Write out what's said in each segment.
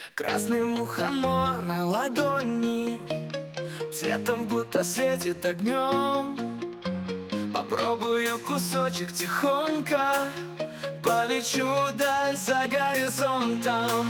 Красный мухомор на ладони, цветом будто светит огнем. Попробую кусочек тихонько, полечу даль за горизонтом.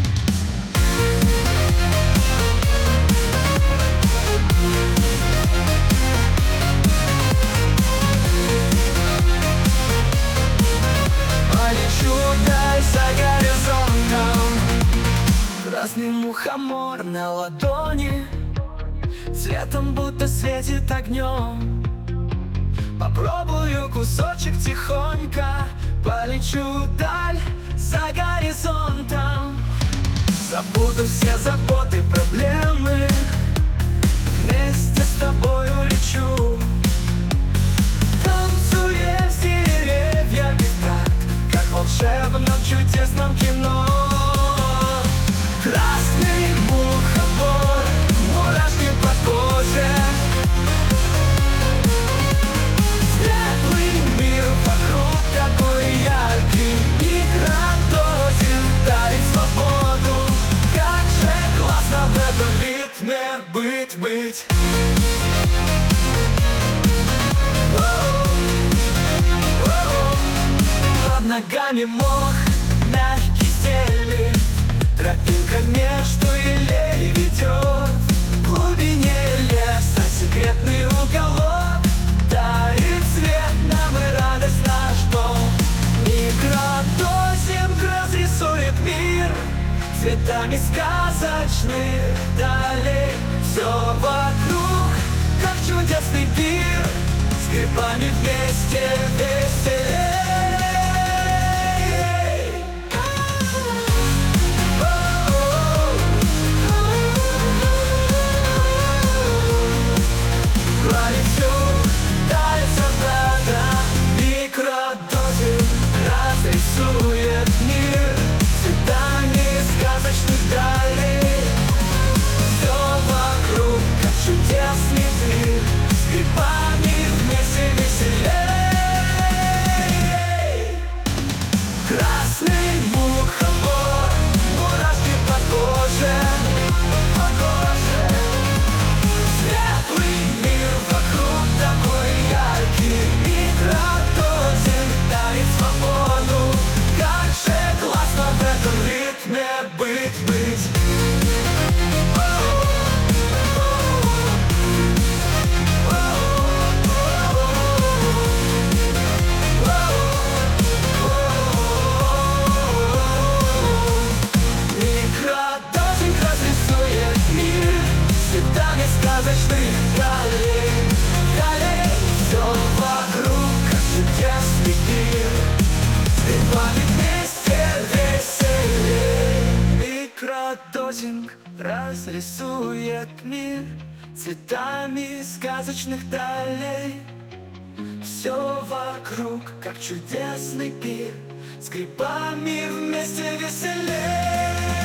Полечу даль за горизонтом. Красный мухомор на ладони, цветом будто светит огнем. Попробую кусочек тихонько, полечу даль за горизонтом. Забуду все заботы, проблемы, вместе с тобою лечу. Танцуя с деревьями так, как в волшебном чудесном кино. Красный мухомор, мурашки по коже. Светлый мир вокруг такой яркий, микродозин дарит свободу. Как же классно в этом ритме быть. Под ногами мох, мягкий стелит, тропинка между елей ведет. В глубине леса секретный уголок дарит свет нам и радость наш дом. Микродозинг разрисует мир цветами сказочных далей. Все вокруг, как чудесный пир, с грибами вместе веселей. Полечу даль солдата, микродозинг разрисует мир цветами сказочных далей. Все вокруг, как чудесный мир, с грибами вместе веселей. Красный мухомор, мурашки по коже. Светлый мир вокруг такой яркий, микродозинг дарит свободу. Как же классно в этом ритме быть. Микродозинг разрисует мир цветами сказочных далей. Все вокруг, как чудесный пир, с грибами вместе веселей. Микродозинг разрисует мир цветами сказочных далей. Все вокруг, как чудесный пир, с грибами вместе веселей.